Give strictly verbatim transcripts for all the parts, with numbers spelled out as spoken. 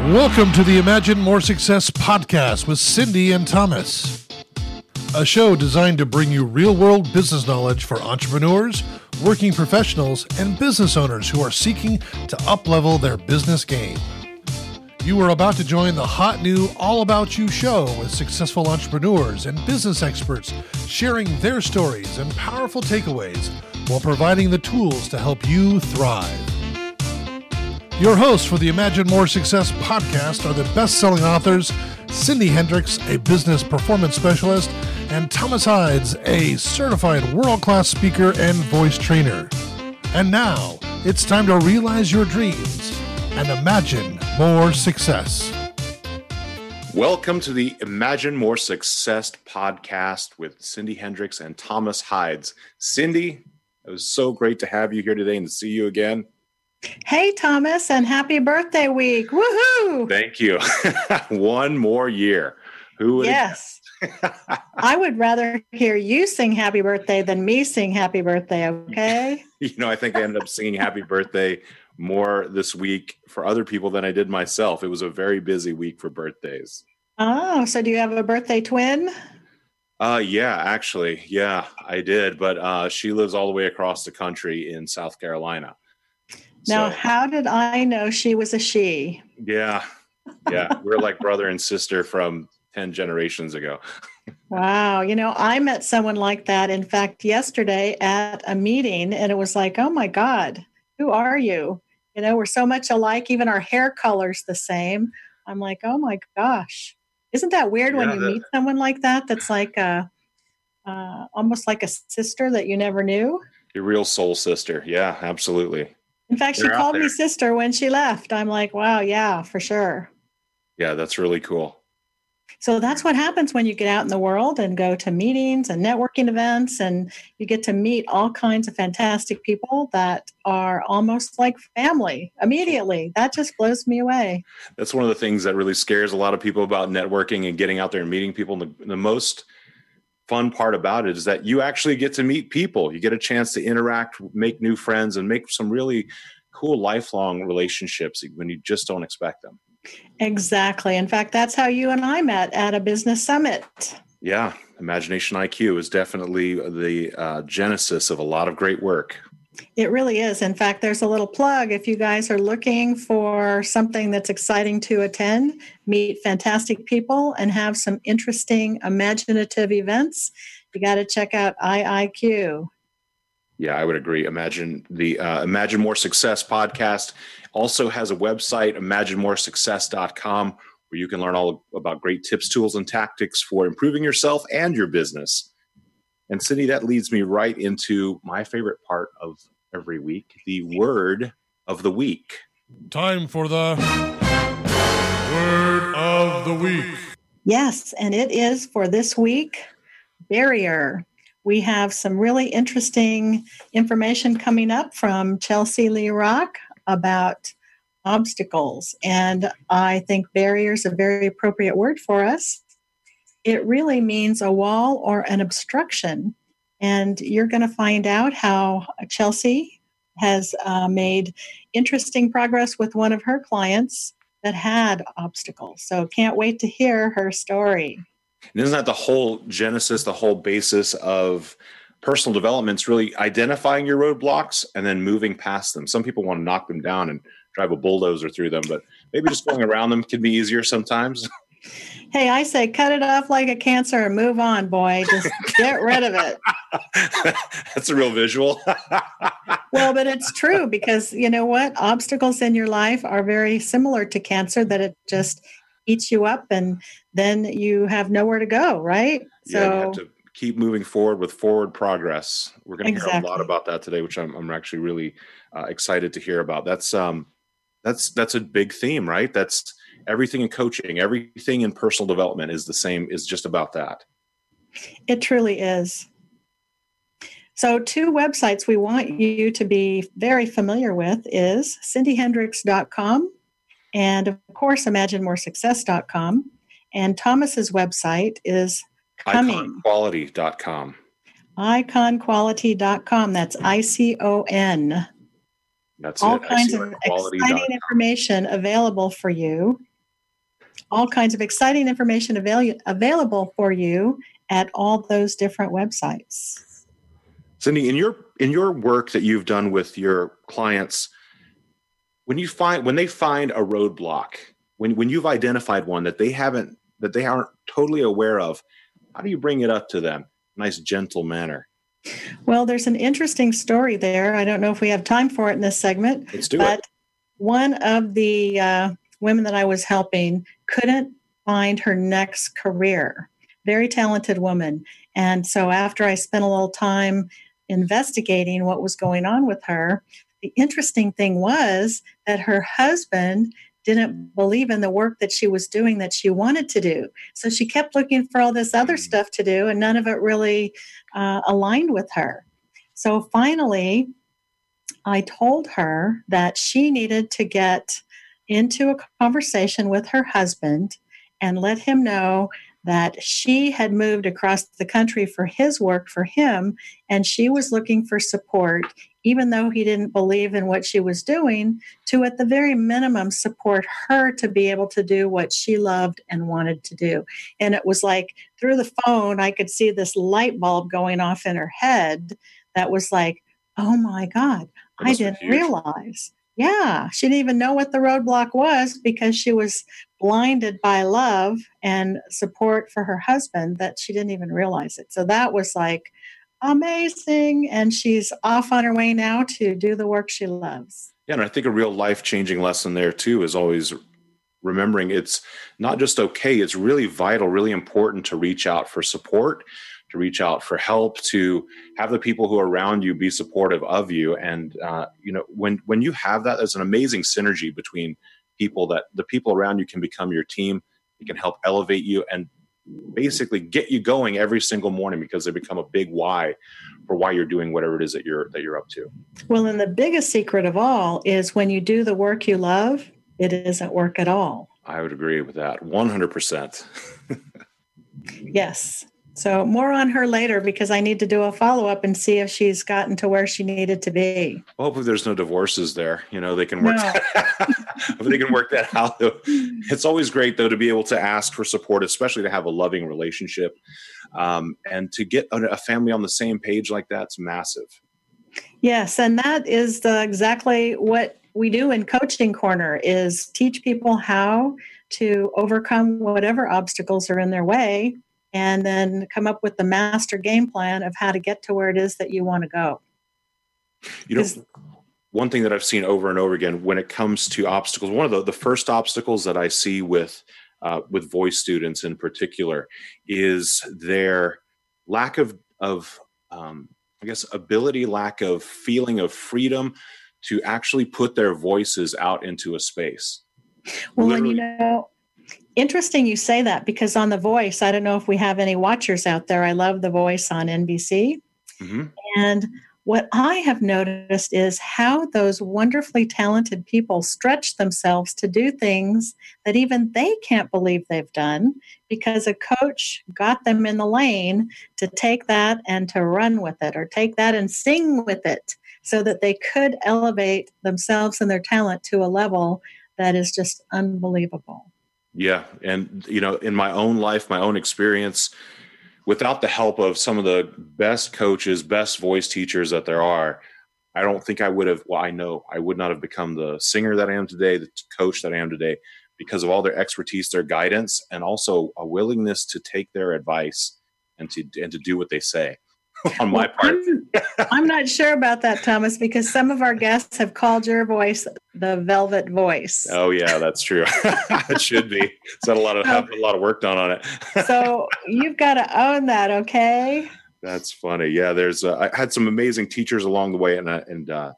Welcome to the Imagine More Success podcast with Cindy and Thomas, a show designed to bring you real-world business knowledge for entrepreneurs, working professionals, and business owners who are seeking to up-level their business game. You are about to join the hot new All About You show with successful entrepreneurs and business experts sharing their stories and powerful takeaways while providing the tools to help you thrive. Your hosts for the Imagine More Success podcast are the best-selling authors Cindy Hendricks, a business performance specialist, and Thomas Hides, a certified world-class speaker and voice trainer. And now, it's time to realize your dreams and imagine more success. Welcome to the Imagine More Success podcast with Cindy Hendricks and Thomas Hides. Cindy, it was so great to have you here today and to see you again. Hey, Thomas, and happy birthday week. Woohoo! Thank you. One more year. Who would Yes. I would rather hear you sing happy birthday than me sing happy birthday, okay? You know, I think I ended up singing happy birthday more this week for other people than I did myself. It was a very busy week for birthdays. Oh, so do you have a birthday twin? Uh, yeah, actually. Yeah, I did. But uh, she lives all the way across the country in South Carolina. Now, So, how did I know she was a she? yeah, yeah. We're like brother and sister from ten generations ago. Wow. You know, I met someone like that, in fact, yesterday at a meeting, and it was like, oh my God, who are you? You know, we're so much alike. Even our hair color's the same. I'm like, oh my gosh. Isn't that weird when Yeah, you that- meet someone like that? That's like a, uh, almost like a sister that you never knew. Your real soul sister. Yeah, absolutely. In fact, she They're out called me there. sister when she left. I'm like, wow, yeah, for sure. Yeah, that's really cool. So that's what happens when you get out in the world and go to meetings and networking events, and you get to meet all kinds of fantastic people that are almost like family immediately. That just blows me away. That's one of the things that really scares a lot of people about networking and getting out there and meeting people. And the, the most fun part about it is that you actually get to meet people. You get a chance to interact, make new friends, and make some really cool lifelong relationships when you just don't expect them. Exactly. In fact, that's how you and I met at a business summit. Yeah, Imagination I Q is definitely the uh, genesis of a lot of great work. It really is. In fact, there's a little plug. If you guys are looking for something that's exciting to attend, meet fantastic people, and have some interesting imaginative events, you got to check out I I Q. Yeah, I would agree. Imagine the uh, Imagine More Success podcast also has a website, imagine more success dot com, where you can learn all about great tips, tools, and tactics for improving yourself and your business. And Cindy, that leads me right into my favorite part of every week, the word of the week. Time for the Word of the Week. Yes, and it is for this week, barrier. We have some really interesting information coming up from Chelsea Lee Rock about obstacles. And I think barrier is a very appropriate word for us. It really means a wall or an obstruction. And you're going to find out how Chelsea has uh, made interesting progress with one of her clients that had obstacles. So can't wait to hear her story. And isn't that the whole genesis, the whole basis of personal development? It's really identifying your roadblocks and then moving past them. Some people want to knock them down and drive a bulldozer through them, but maybe just going around them can be easier sometimes. Hey, I say cut it off like a cancer and move on, boy. Just get rid of it. That's a real visual. Well, but it's true because you know what? Obstacles in your life are very similar to cancer, that it just eats you up and then you have nowhere to go, right? Yeah, you have to keep moving forward with forward progress. We're going to hear a lot Exactly. about that today, which I'm, I'm actually really uh, excited to hear about. That's um, that's that's a big theme, right? That's everything in coaching, everything in personal development is the same, is just about that. It truly is. So two websites we want you to be very familiar with is cindy hendricks dot com and, of course, imagine more success dot com. And Thomas's website is coming. icon quality dot com. icon quality dot com. That's I C O N. That's All it. kinds of icon quality dot com. exciting information available for you. all kinds of exciting information avail- available for you at all those different websites. Cindy, in your in your work that you've done with your clients, when you find when they find a roadblock, when when you've identified one that they haven't that they aren't totally aware of, how do you bring it up to them? Nice, gentle manner. Well, there's an interesting story there. I don't know if we have time for it in this segment. Let's do but it. One of the uh, women that I was helping couldn't find her next career. Very talented woman. And so after I spent a little time investigating what was going on with her, the interesting thing was that her husband didn't believe in the work that she was doing that she wanted to do. So she kept looking for all this other stuff to do, and none of it really uh, aligned with her. So finally, I told her that she needed to get into a conversation with her husband and let him know that she had moved across the country for his work for him, and she was looking for support, even though he didn't believe in what she was doing, to at the very minimum support her to be able to do what she loved and wanted to do. And it was like through the phone, I could see this light bulb going off in her head that was like, oh my God, I didn't realize. Yeah, she didn't even know what the roadblock was because she was blinded by love and support for her husband that she didn't even realize it. So that was like amazing. And she's off on her way now to do the work she loves. Yeah, and I think a real life-changing lesson there too is always remembering it's not just okay, it's really vital, really important to reach out for support, to reach out for help, to have the people who are around you be supportive of you. And, uh, you know, when, when you have that, there's an amazing synergy between people that the people around you can become your team. They can help elevate you and basically get you going every single morning because they become a big why for why you're doing whatever it is that you're, that you're up to. Well, and the biggest secret of all is when you do the work you love, it isn't work at all. I would agree with that. one hundred percent. Yes. So more on her later because I need to do a follow-up and see if she's gotten to where she needed to be. Well, hopefully there's no divorces there. You know, they can work, No. that, they can work that out. Though. It's always great, though, to be able to ask for support, especially to have a loving relationship. Um, and to get a, a family on the same page like that's massive. Yes, and that is the, exactly what we do in Coaching Corner is teach people how to overcome whatever obstacles are in their way and then come up with the master game plan of how to get to where it is that you want to go. You know, one thing that I've seen over and over again when it comes to obstacles, one of the, the first obstacles that I see with uh, with voice students in particular is their lack of, of um, I guess, ability, lack of feeling of freedom to actually put their voices out into a space. Well, Literally. and you know, interesting you say that because on The Voice, I don't know if we have any watchers out there. I love The Voice on N B C. Mm-hmm. And what I have noticed is how those wonderfully talented people stretch themselves to do things that even they can't believe they've done because a coach got them in the lane to take that and to run with it or take that and sing with it so that they could elevate themselves and their talent to a level that is just unbelievable. Yeah. And, you know, in my own life, my own experience, without the help of some of the best coaches, best voice teachers that there are, I don't think I would have, well, I know I would not have become the singer that I am today, the coach that I am today, because of all their expertise, their guidance, and also a willingness to take their advice and to, and to do what they say on my Well, part. I'm, I'm not sure about that, Thomas, because some of our guests have called your voice the velvet voice. Oh yeah, that's true. It should be. It's had a lot of have a lot of work done on it. So you've got to own that, okay? That's funny. Yeah, there's. Uh, I had some amazing teachers along the way, and uh, and uh,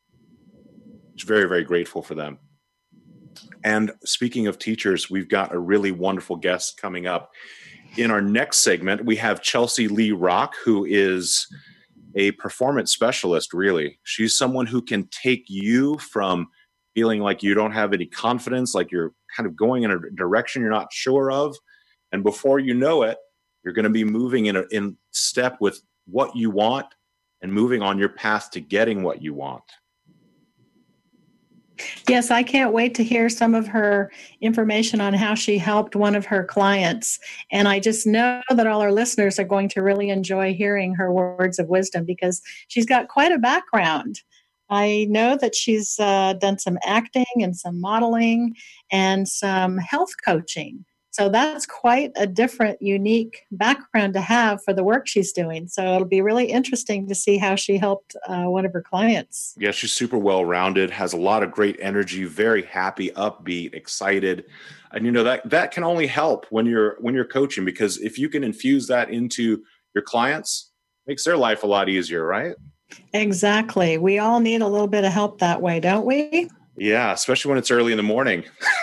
very very grateful for them. And speaking of teachers, we've got a really wonderful guest coming up. In our next segment, we have Chelsea Lee Rock, who is a performance specialist, really. She's someone who can take you from feeling like you don't have any confidence, like you're kind of going in a direction you're not sure of. And before you know it, you're going to be moving in, a, in step with what you want and moving on your path to getting what you want. Yes, I can't wait to hear some of her information on how she helped one of her clients. And I just know that all our listeners are going to really enjoy hearing her words of wisdom because she's got quite a background. I know that she's uh, done some acting and some modeling and some health coaching. So that's quite a different, unique background to have for the work she's doing. So it'll be really interesting to see how she helped uh, one of her clients. Yeah, she's super well-rounded, has a lot of great energy, very happy, upbeat, excited. And you know that that can only help when you're when you're coaching, because if you can infuse that into your clients, it makes their life a lot easier, right? Exactly. We all need a little bit of help that way, don't we? Yeah, especially when it's early in the morning.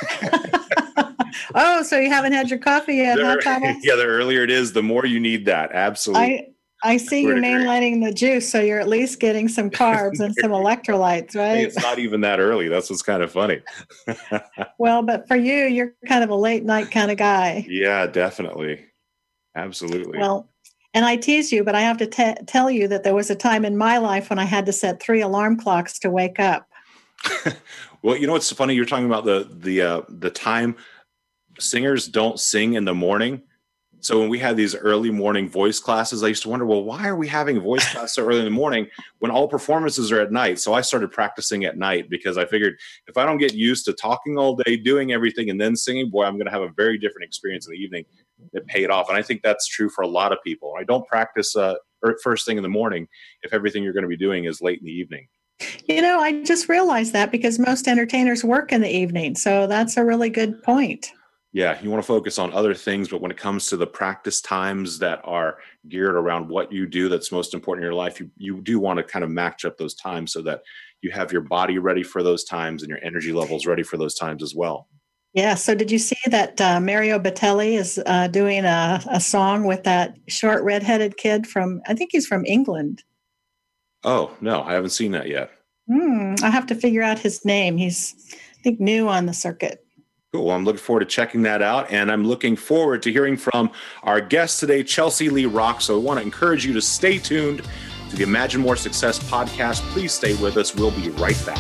Oh, so you haven't had your coffee yet, the, huh, Thomas? Yeah, the earlier it is, the more you need that. Absolutely. I, I see you mainlining the juice, so you're at least getting some carbs and some electrolytes, right? Hey, it's not even that early. That's what's kind of funny. Well, but for you, you're kind of a late night kind of guy. Yeah, definitely. Absolutely. Well, and I tease you, but I have to t- tell you that there was a time in my life when I had to set three alarm clocks to wake up. Well, you know what's funny? You're talking about the the uh, the time singers don't sing in the morning. So when we had these early morning voice classes, I used to wonder, well, why are we having voice class so early in the morning when all performances are at night? So I started practicing at night because I figured if I don't get used to talking all day, doing everything, and then singing, boy, I'm going to have a very different experience in the evening. It paid off. And I think that's true for a lot of people. I don't practice uh, first thing in the morning if everything you're going to be doing is late in the evening. You know, I just realized that because most entertainers work in the evening. So that's a really good point. Yeah, you want to focus on other things, but when it comes to the practice times that are geared around what you do that's most important in your life, you, you do want to kind of match up those times so that you have your body ready for those times and your energy levels ready for those times as well. Yeah, so did you see that uh, Mario Batali is uh, doing a, a song with that short redheaded kid from, I think he's from England. Oh, no, I haven't seen that yet. Hmm, I have to figure out his name. He's, I think, new on the circuit. Cool. Well, I'm looking forward to checking that out. And I'm looking forward to hearing from our guest today, Chelsea Lee Rock. So I want to encourage you to stay tuned to the Imagine More Success podcast. Please stay with us. We'll be right back.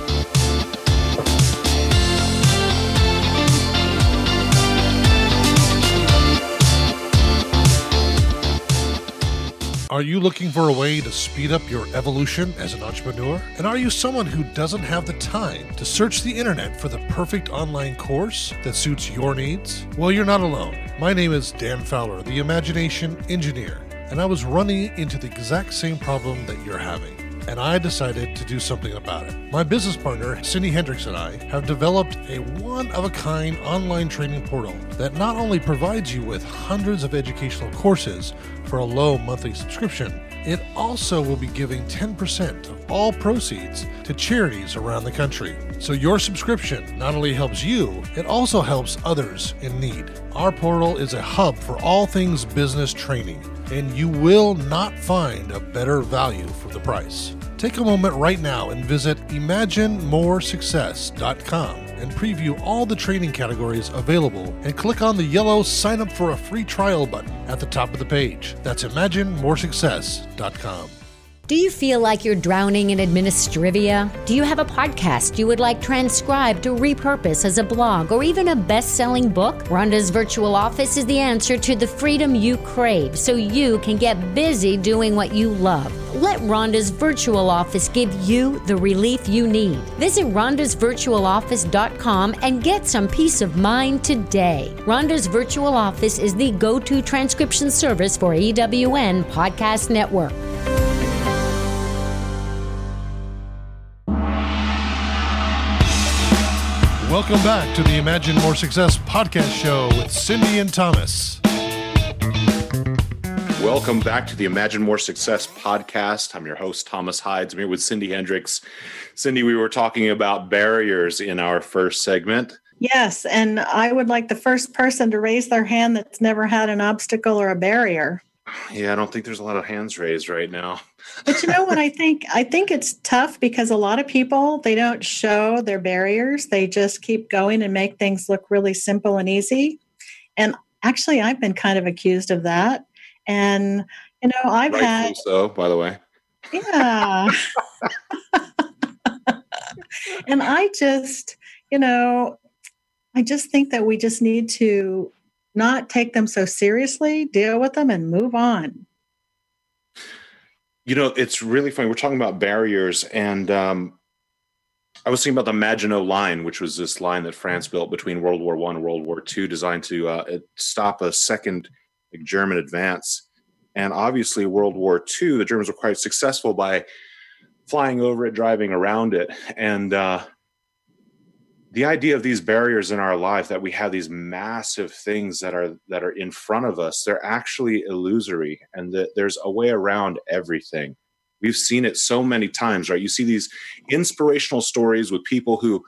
Are you looking for a way to speed up your evolution as an entrepreneur? And are you someone who doesn't have the time to search the internet for the perfect online course that suits your needs? Well, you're not alone. My name is Dan Fowler, the Imagination Engineer, and I was running into the exact same problem that you're having. And I decided to do something about it. My business partner, Cindy Hendricks, and I have developed a one-of-a-kind online training portal that not only provides you with hundreds of educational courses for a low monthly subscription, it also will be giving ten percent of all proceeds to charities around the country. So your subscription not only helps you, it also helps others in need. Our portal is a hub for all things business training, and you will not find a better value for the price. Take a moment right now and visit imagine more success dot com and preview all the training categories available and click on the yellow sign up for a free trial button at the top of the page. That's imagine more success dot com. Do you feel like you're drowning in administrivia? Do you have a podcast you would like transcribed to repurpose as a blog or even a best-selling book? Rhonda's Virtual Office is the answer to the freedom you crave so you can get busy doing what you love. Let Rhonda's Virtual Office give you the relief you need. Visit rhondas virtual office dot com and get some peace of mind today. Rhonda's Virtual Office is the go-to transcription service for E W N Podcast Network. Welcome back to the Imagine More Success podcast show with Cindy and Thomas. Welcome back to the Imagine More Success podcast. I'm your host, Thomas Hides. I'm here with Cindy Hendricks. Cindy, we were talking about barriers in our first segment. Yes, and I would like the first person to raise their hand that's never had an obstacle or a barrier. Yeah, I don't think there's a lot of hands raised right now. But you know what I think? I think it's tough because a lot of people, they don't show their barriers. They just keep going and make things look really simple and easy. And actually, I've been kind of accused of that. And, you know, I've Rightfully had... so, by the way. Yeah. And I just, you know, I just think that we just need to not take them so seriously, deal with them and move on. You know, it's really funny. We're talking about barriers, and um, I was thinking about the Maginot Line, which was this line that France built between World War One and World War Two, designed to uh, stop a second like, German advance. And obviously, World War Two, the Germans were quite successful by flying over it, driving around it, and uh, the idea of these barriers in our life, that we have these massive things that are that are in front of us, they're actually illusory, and that there's a way around everything. We've seen it so many times, right? You see these inspirational stories with people who,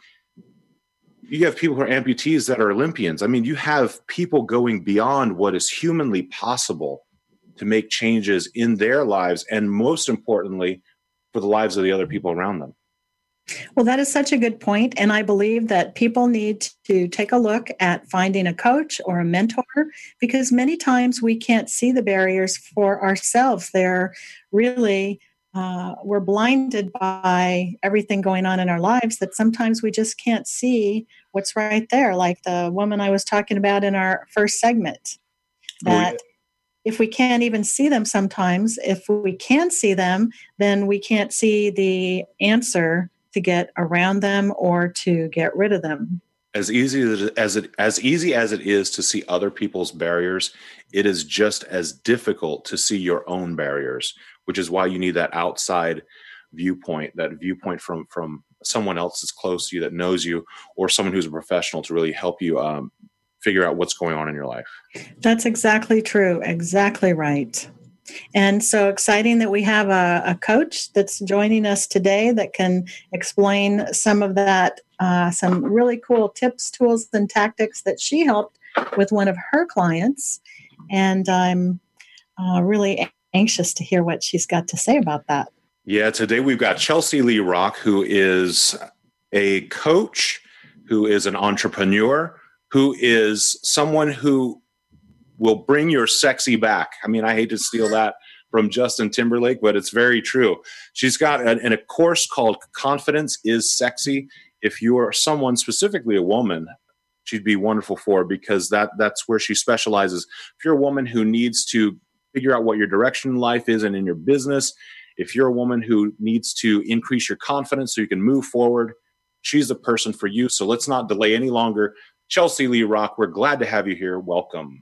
you have people who are amputees that are Olympians. I mean, you have people going beyond what is humanly possible to make changes in their lives, and most importantly, for the lives of the other people around them. Well, that is such a good point. And I believe that people need to take a look at finding a coach or a mentor, because many times we can't see the barriers for ourselves. They're really, uh, we're blinded by everything going on in our lives that sometimes we just can't see what's right there. Like the woman I was talking about in our first segment, that oh, yeah. If we can't even see them sometimes, if we can see them, then we can't see the answer to get around them or to get rid of them. As easy as it as easy as it is to see other people's barriers, it is just as difficult to see your own barriers, which is why you need that outside viewpoint, that viewpoint from from someone else that's close to you, that knows you, or someone who's a professional to really help you um, figure out what's going on in your life. That's exactly true. Exactly right. And so exciting that we have a, a coach that's joining us today that can explain some of that, uh, some really cool tips, tools, and tactics that she helped with one of her clients. And I'm uh, really anxious to hear what she's got to say about that. Yeah, today we've got Chelsea Lee Rock, who is a coach, who is an entrepreneur, who is someone who will bring your sexy back. I mean, I hate to steal that from Justin Timberlake, but it's very true. She's got a, a course called Confidence is Sexy. If you are someone, specifically a woman, she'd be wonderful for, because that that's where she specializes. If you're a woman who needs to figure out what your direction in life is and in your business, if you're a woman who needs to increase your confidence so you can move forward, she's the person for you. So let's not delay any longer. Chelsea Lee Rock, we're glad to have you here. Welcome.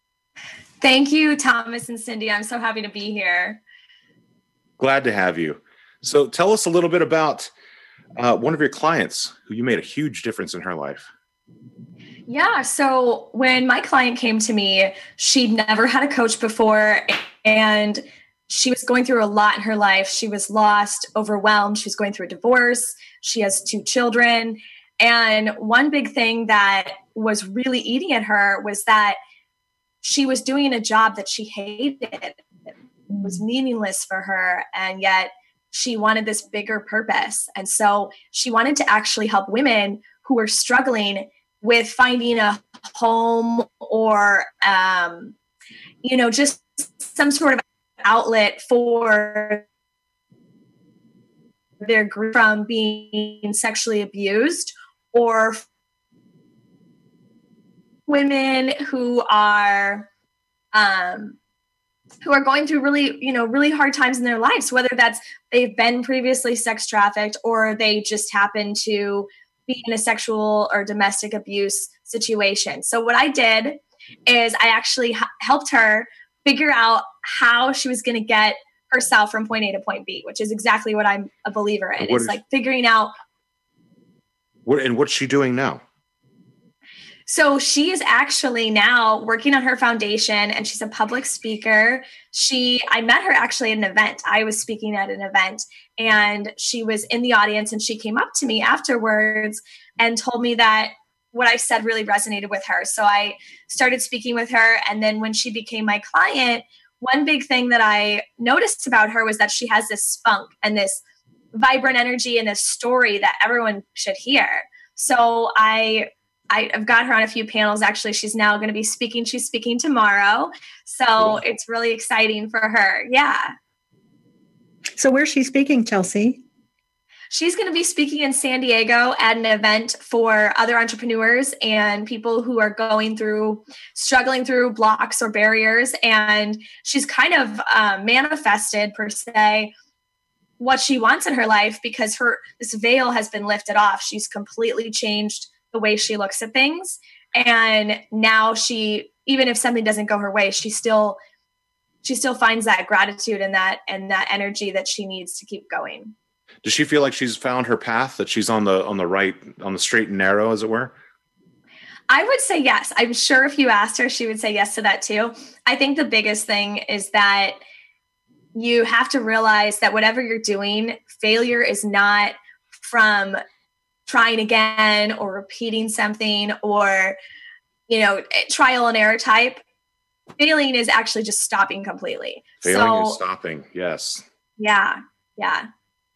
Thank you, Thomas and Cindy. I'm so happy to be here. Glad to have you. So tell us a little bit about uh, one of your clients who you made a huge difference in her life. Yeah. So when my client came to me, she'd never had a coach before, and she was going through a lot in her life. She was lost, overwhelmed. She was going through a divorce. She has two children. And one big thing that was really eating at her was that she was doing a job that she hated. It was meaningless for her. And yet she wanted this bigger purpose. And so she wanted to actually help women who were struggling with finding a home or, um, you know, just some sort of outlet for their grief from being sexually abused, or women who are um, who are going through really, you know, really hard times in their lives, whether that's they've been previously sex trafficked or they just happen to be in a sexual or domestic abuse situation. So what I did is I actually h- helped her figure out how she was going to get herself from point A to point B, which is exactly what I'm a believer in. What it's is, like figuring out. What, and what's she doing now? So she is actually now working on her foundation, and she's a public speaker. She, I met her actually at an event. I was speaking at an event, and she was in the audience, and she came up to me afterwards and told me that what I said really resonated with her. So I started speaking with her. And then when she became my client, one big thing that I noticed about her was that she has this spunk and this vibrant energy and this story that everyone should hear. So I, I've got her on a few panels. Actually, she's now going to be speaking. She's speaking tomorrow. So cool. It's really exciting for her. Yeah. So where's she speaking, Chelsea? she's going to be speaking in San Diego at an event for other entrepreneurs and people who are going through, struggling through blocks or barriers. And she's kind of uh, manifested, per se, what she wants in her life because her this veil has been lifted off. She's completely changed the way she looks at things. And now she, even if something doesn't go her way, she still she still finds that gratitude and that and that energy that she needs to keep going. Does she feel like she's found her path, that she's on the on the right, on the straight and narrow, as it were? I would say yes. I'm sure if you asked her, she would say yes to that too. I think the biggest thing is that you have to realize that whatever you're doing, failure is not from trying again or repeating something or, you know, trial and error type. Failing is actually just stopping completely. Failing so, is stopping. Yes. Yeah. Yeah.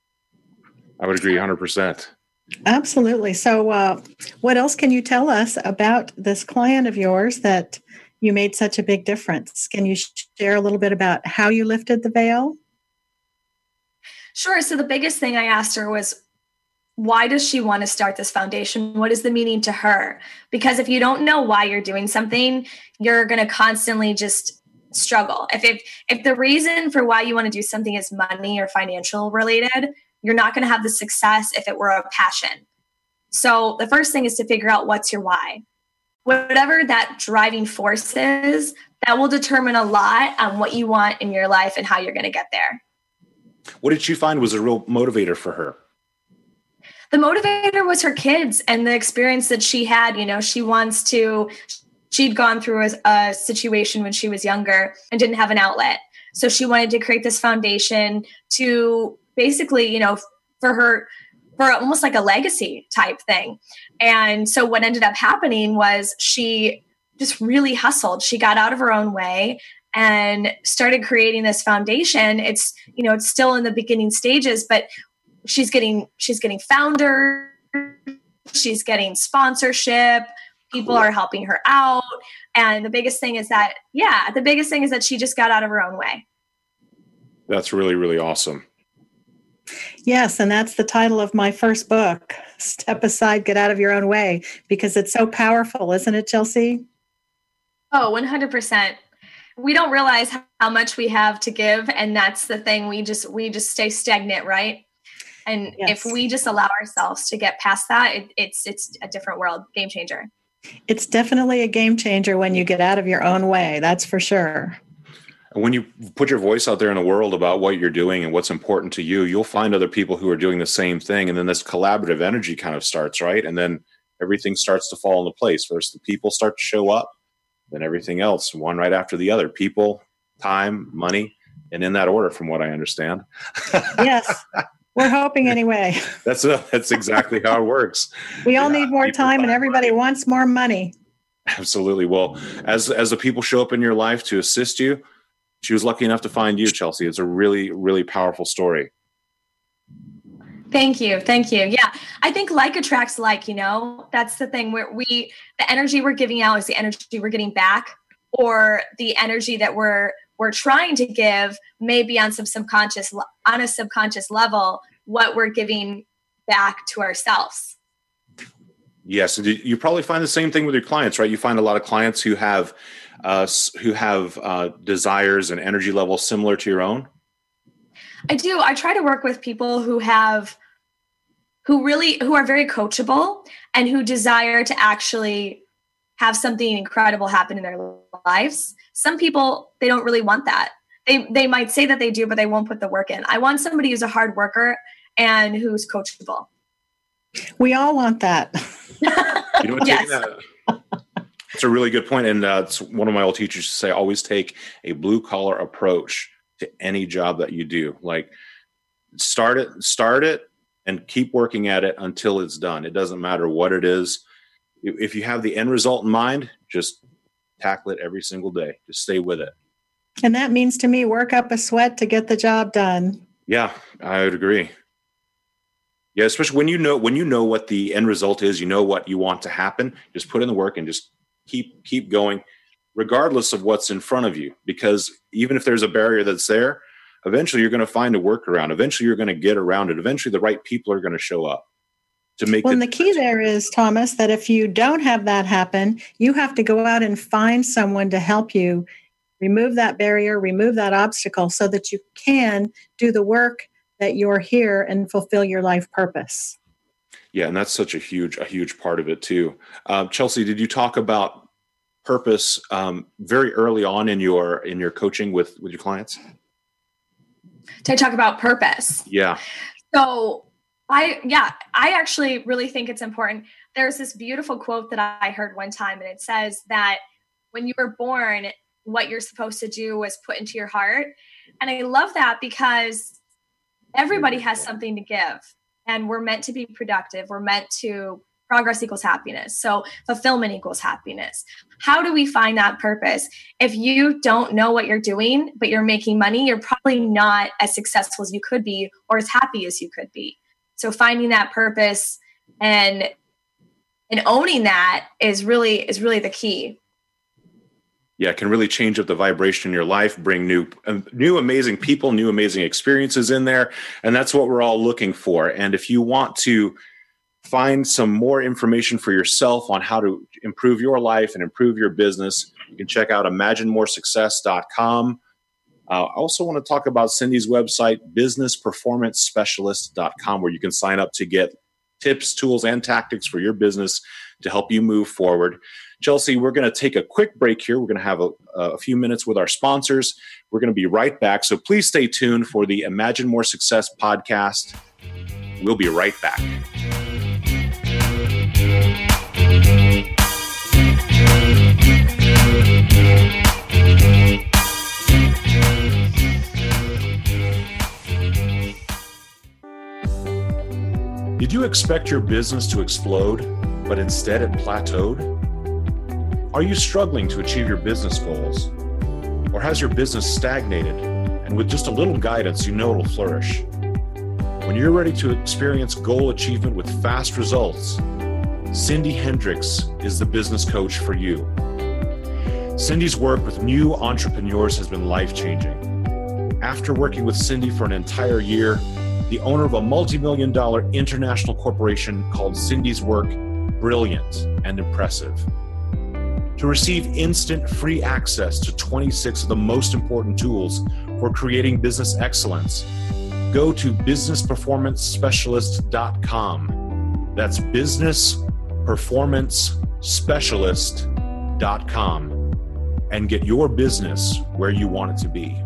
I would agree one hundred percent. Absolutely. So uh, what else can you tell us about this client of yours that you made such a big difference? Can you share a little bit about how you lifted the veil? Sure. So the biggest thing I asked her was, why does she want to start this foundation? What is the meaning to her? Because if you don't know why you're doing something, you're going to constantly just struggle. If, if, if the reason for why you want to do something is money or financial related, you're not going to have the success if it were a passion. So the first thing is to figure out what's your why. Whatever that driving force is, that will determine a lot on what you want in your life and how you're going to get there. What did she find was a real motivator for her? The motivator was her kids and the experience that she had. You know, she wants to, she'd gone through a, a situation when she was younger and didn't have an outlet. So she wanted to create this foundation to basically, you know, for her, for almost like a legacy type thing. And so what ended up happening was she just really hustled. She got out of her own way and started creating this foundation. It's, you know, it's still in the beginning stages, but she's getting, she's getting founders, she's getting sponsorship, people are helping her out. And the biggest thing is that, yeah, the biggest thing is that she just got out of her own way. That's really, really awesome. Yes, and that's the title of my first book, Step Aside, Get Out of Your Own Way, because it's so powerful, isn't it, Chelsea? Oh, one hundred percent. We don't realize how much we have to give, and that's the thing. We just we just stay stagnant, right? And yes. If we just allow ourselves to get past that, it, it's it's a different world, game changer. It's definitely a game changer when you get out of your own way, that's for sure. When you put your voice out there in the world about what you're doing and what's important to you, you'll find other people who are doing the same thing. And then this collaborative energy kind of starts, right? And then everything starts to fall into place. First, the people start to show up, then everything else, one right after the other. People, time, money, and in that order, from what I understand. Yes, we're hoping anyway. That's a, that's exactly how it works. We all yeah, need more people, time, and everybody money. wants more money. Absolutely. Well, as as the people show up in your life to assist you, she was lucky enough to find you, Chelsea. It's a really, really powerful story. Thank you. Thank you. Yeah. I think like attracts like, you know, that's the thing where we, the energy we're giving out is the energy we're getting back, or the energy that we're, we're trying to give maybe on some subconscious, on a subconscious level, what we're giving back to ourselves. Yes. You probably find the same thing with your clients, right? You find a lot of clients who have Uh, who have uh, desires and energy levels similar to your own? I do. I try to work with people who have, who really, who are very coachable and who desire to actually have something incredible happen in their lives. Some people, they don't really want that. They they might say that they do, but they won't put the work in. I want somebody who's a hard worker and who's coachable. We all want that. You know what? Yes. That, It's a really good point. And uh, it's one of my old teachers used to say, always take a blue collar approach to any job that you do. Like start it, start it and keep working at it until it's done. It doesn't matter what it is. If you have the end result in mind, just tackle it every single day. Just stay with it. And that means to me, work up a sweat to get the job done. Yeah, I would agree. Yeah, especially when you know, when you know what the end result is, you know what you want to happen, just put in the work and just keep keep going regardless of what's in front of you, because even if there's a barrier that's there, eventually you're going to find a workaround. Eventually you're going to get around it. Eventually the right people are going to show up to make well, the, and the key there is, Thomas, that if you don't have that happen, you have to go out and find someone to help you remove that barrier, remove that obstacle so that you can do the work that you're here and fulfill your life purpose. Yeah, and that's such a huge, a huge part of it too. Um, Chelsea, did you talk about purpose um, very early on in your in your coaching with with your clients? To talk about purpose. Yeah. So I, yeah, I actually really think it's important. There's this beautiful quote that I heard one time, and it says that when you were born, what you're supposed to do was put into your heart. And I love that because everybody has something to give, and we're meant to be productive. We're meant to progress equals happiness. So fulfillment equals happiness. How do we find that purpose? If you don't know what you're doing, but you're making money, you're probably not as successful as you could be or as happy as you could be. So finding that purpose and and owning that is really is really the key. Yeah, it can really change up the vibration in your life, bring new, uh, new amazing people, new amazing experiences in there. And that's what we're all looking for. And if you want to find some more information for yourself on how to improve your life and improve your business, you can check out imagine more success dot com. Uh, I also want to talk about Cindy's website, business performance specialist dot com, where you can sign up to get tips, tools, and tactics for your business to help you move forward. Chelsea, we're going to take a quick break here. We're going to have a, a few minutes with our sponsors. We're going to be right back. So please stay tuned for the Imagine More Success podcast. We'll be right back. Did you expect your business to explode, but instead it plateaued? Are you struggling to achieve your business goals? Or has your business stagnated, and with just a little guidance, you know it'll flourish? When you're ready to experience goal achievement with fast results, Cindy Hendricks is the business coach for you. Cindy's work with new entrepreneurs has been life-changing. After working with Cindy for an entire year, the owner of a multi-million dollar international corporation called Cindy's Work brilliant and impressive. To receive instant free access to twenty-six of the most important tools for creating business excellence, go to business performance specialist dot com. That's business performance specialist dot com and get your business where you want it to be.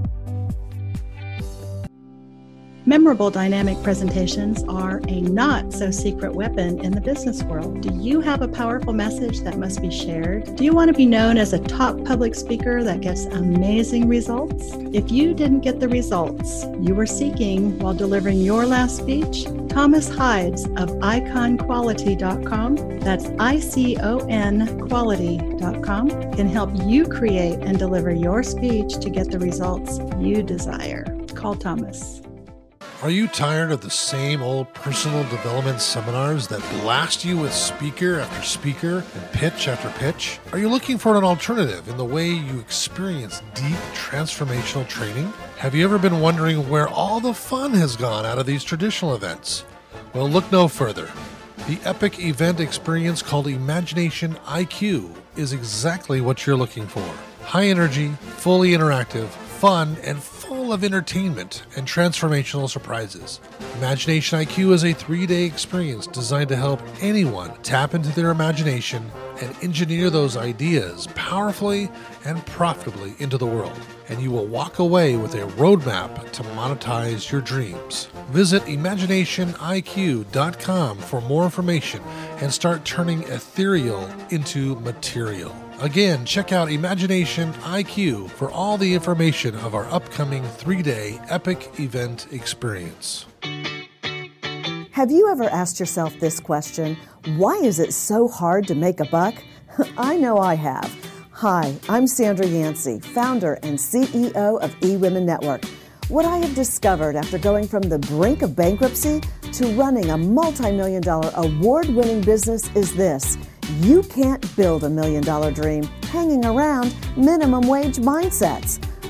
Memorable dynamic presentations are a not-so-secret weapon in the business world. Do you have a powerful message that must be shared? Do you want to be known as a top public speaker that gets amazing results? If you didn't get the results you were seeking while delivering your last speech, Thomas Hides of icon quality dot com, that's I C O N quality dot com, can help you create and deliver your speech to get the results you desire. Call Thomas. Are you tired of the same old personal development seminars that blast you with speaker after speaker and pitch after pitch? Are you looking for an alternative in the way you experience deep transformational training? Have you ever been wondering where all the fun has gone out of these traditional events? Well, look no further. The epic event experience called Imagination I Q is exactly what you're looking for. High energy, fully interactive, fun, and full of entertainment and transformational surprises. Imagination I Q is a three-day experience designed to help anyone tap into their imagination and engineer those ideas powerfully and profitably into the world. And you will walk away with a roadmap to monetize your dreams. Visit imagination I Q dot com for more information and start turning ethereal into material. Again, check out Imagination I Q for all the information of our upcoming three-day epic event experience. Have you ever asked yourself this question? Why is it so hard to make a buck? I know I have. Hi, I'm Sandra Yancey, founder and C E O of eWomen Network. What I have discovered after going from the brink of bankruptcy to running a multi-million dollar award-winning business is this. You can't build a million dollar dream hanging around minimum wage mindsets.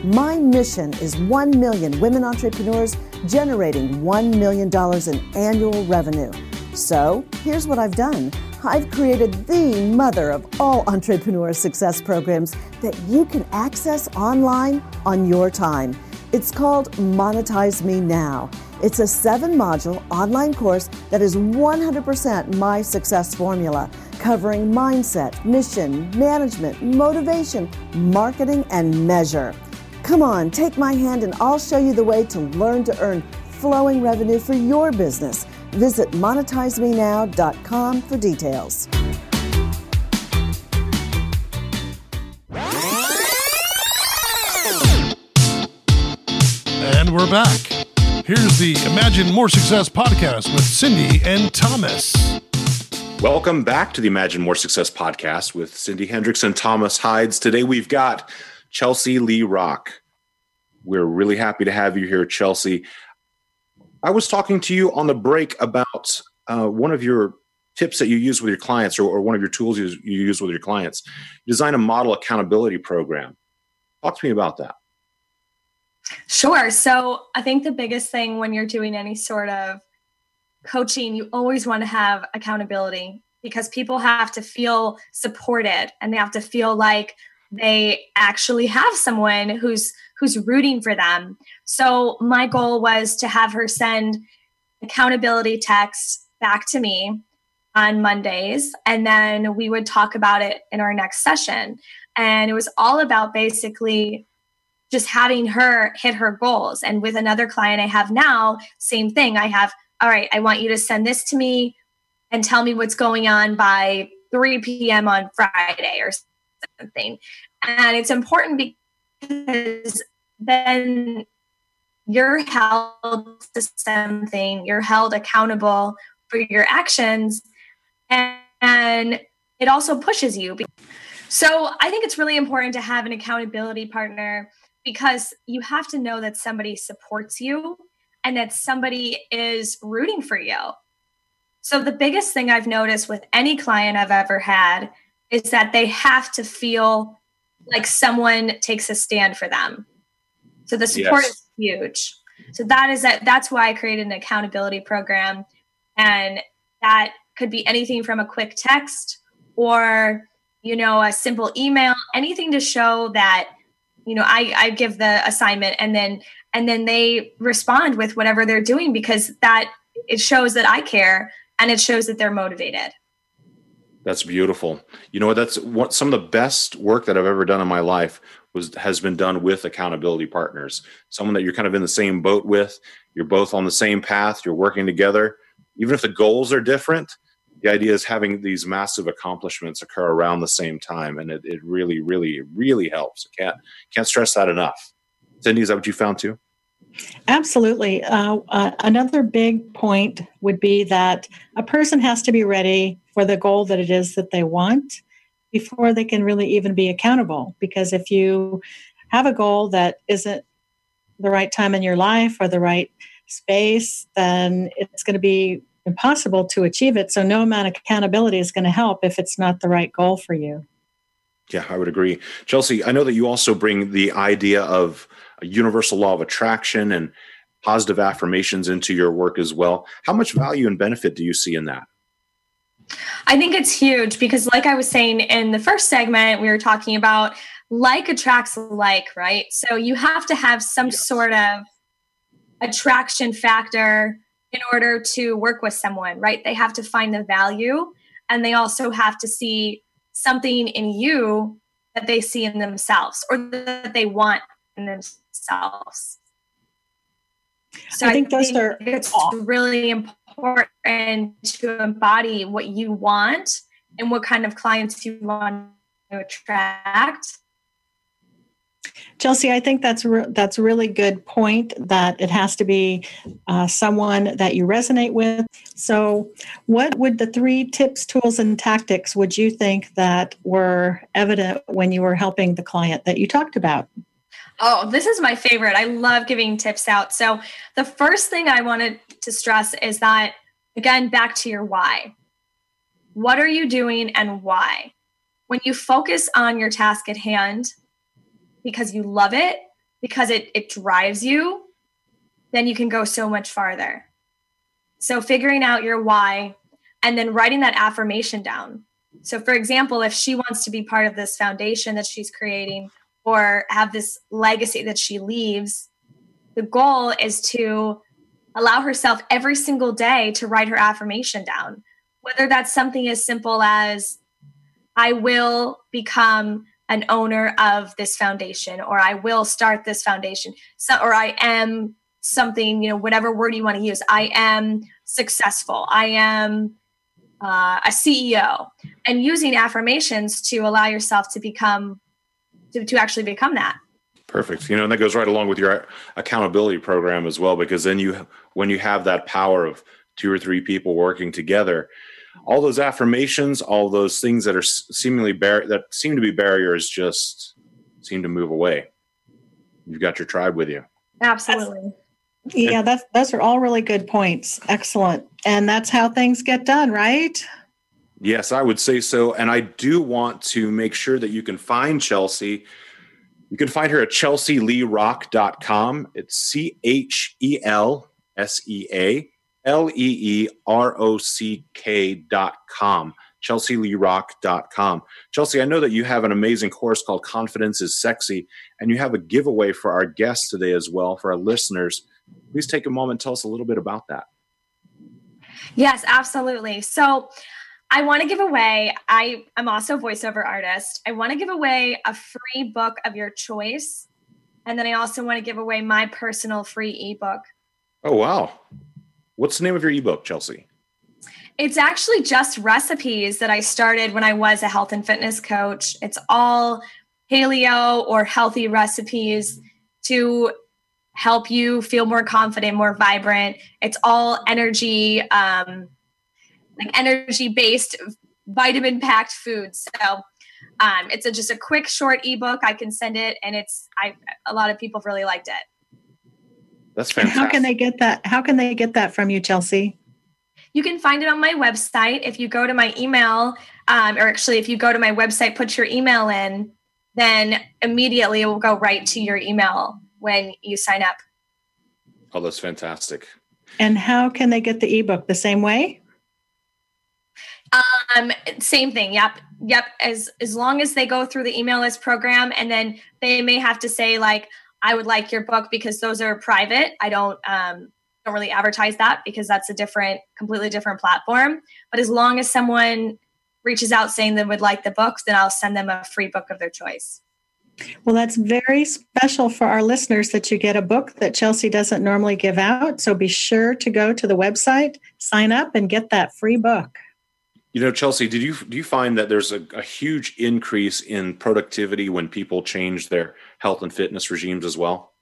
My mission is one million women entrepreneurs generating one million dollars in annual revenue. So here's what I've done. I've created the mother of all entrepreneur success programs that you can access online on your time. It's called Monetize Me Now. It's a seven-module online course that is one hundred percent my success formula, covering mindset, mission, management, motivation, marketing, and measure. Come on, take my hand and I'll show you the way to learn to earn flowing revenue for your business. Visit monetize me now dot com for details. And we're back. Here's the Imagine More Success podcast with Cindy and Thomas. Welcome back to the Imagine More Success podcast with Cindy Hendricks and Thomas Hides. Today we've got Chelsea Lee Rock. We're really happy to have you here, Chelsea. I was talking to you on the break about uh, one of your tips that you use with your clients, or, or one of your tools you, you use with your clients. You design a model accountability program. Talk to me about that. Sure. So I think the biggest thing when you're doing any sort of coaching, you always want to have accountability, because people have to feel supported and they have to feel like they actually have someone who's who's rooting for them. So my goal was to have her send accountability texts back to me on Mondays, and then we would talk about it in our next session. And it was all about basically just having her hit her goals. And with another client I have now, same thing. I have, all right, I want you to send this to me and tell me what's going on by three p.m. on Friday or something. And it's important because then you're held to something, you're held accountable for your actions, and, and it also pushes you. So I think it's really important to have an accountability partner, because you have to know that somebody supports you and that somebody is rooting for you. So the biggest thing I've noticed with any client I've ever had is that they have to feel like someone takes a stand for them. So the support yes. is huge. So that is that. That's why I created an accountability program. And that could be anything from a quick text or, you know, a simple email, anything to show that, you know, I, I give the assignment and then and then they respond with whatever they're doing, because that it shows that I care and it shows that they're motivated. That's beautiful. You know, that's what some of the best work that I've ever done in my life was has been done with accountability partners. Someone that you're kind of in the same boat with. You're both on the same path. You're working together. Even if the goals are different, the idea is having these massive accomplishments occur around the same time. And it, it really, really, really helps. I can't, can't stress that enough. Cindy, is that what you found too? Absolutely. Uh, uh, another big point would be that a person has to be ready for the goal that it is that they want before they can really even be accountable. Because if you have a goal that isn't the right time in your life or the right space, then it's going to be impossible to achieve it. So no amount of accountability is going to help if it's not the right goal for you. Yeah, I would agree. Chelsea, I know that you also bring the idea of a universal law of attraction and positive affirmations into your work as well. How much value and benefit do you see in that? I think it's huge because, like I was saying in the first segment, we were talking about like attracts like, right? So you have to have some yes. sort of attraction factor in order to work with someone, right? They have to find the value, and they also have to see something in you that they see in themselves or that they want in themselves. So I think, I think those are it's really important to embody what you want and what kind of clients you want to attract. Chelsea, I think that's re- that's a really good point, that it has to be uh, someone that you resonate with. So what would the three tips, tools, and tactics would you think that were evident when you were helping the client that you talked about? Oh, this is my favorite. I love giving tips out. So the first thing I wanted to stress is that, again, back to your why. What are you doing and why? When you focus on your task at hand because you love it because it, it drives you, then you can go so much farther. So figuring out your why and then writing that affirmation down. So for example, if she wants to be part of this foundation that she's creating or have this legacy that she leaves, the goal is to allow herself every single day to write her affirmation down. Whether that's something as simple as, I will become an owner of this foundation, or I will start this foundation, so, or I am something, you know, whatever word you want to use. I am successful. I am uh, a C E O, and using affirmations to allow yourself to become, to, to actually become that. Perfect. You know, and that goes right along with your accountability program as well, because then you, when you have that power of two or three people working together, all those affirmations, all those things that are seemingly bar- that seem to be barriers just seem to move away. You've got your tribe with you. Absolutely. That's, yeah, that's, those are all really good points. Excellent. And that's how things get done, right? Yes, I would say so. And I do want to make sure that you can find Chelsea. You can find her at chelsea lee rock dot com. It's C H E L S E A L E E R O C K dot com, chelsea lee rock dot com. Chelsea, I know that you have an amazing course called Confidence is Sexy, and you have a giveaway for our guests today as well, for our listeners. Please take a moment and tell us a little bit about that. Yes, absolutely. So I want to give away, I, I'm also a voiceover artist. I want to give away a free book of your choice. And then I also want to give away my personal free ebook. Oh, wow. What's the name of your ebook, Chelsea? It's actually just recipes that I started when I was a health and fitness coach. It's all paleo or healthy recipes to help you feel more confident, more vibrant. It's all energy, um, like energy-based, vitamin-packed foods. So um, it's a, just a quick, short ebook. I can send it, and it's I a lot of people have really liked it. That's fantastic. How can they get that? How can they get that from you, Chelsea? You can find it on my website. If you go to my email, um, or actually if you go to my website, put your email in, then immediately it will go right to your email when you sign up. Oh, that's fantastic. And how can they get the ebook? The same way? Um, same thing. Yep. Yep. As, as long as they go through the email list program, and then they may have to say like, I would like your book, because those are private. I don't, um, don't really advertise that because that's a different, completely different platform. But as long as someone reaches out saying they would like the books, then I'll send them a free book of their choice. Well, that's very special for our listeners that you get a book that Chelsea doesn't normally give out. So be sure to go to the website, sign up, and get that free book. You know, Chelsea, did you do you find that there's a, a huge increase in productivity when people change their health and fitness regimes as well?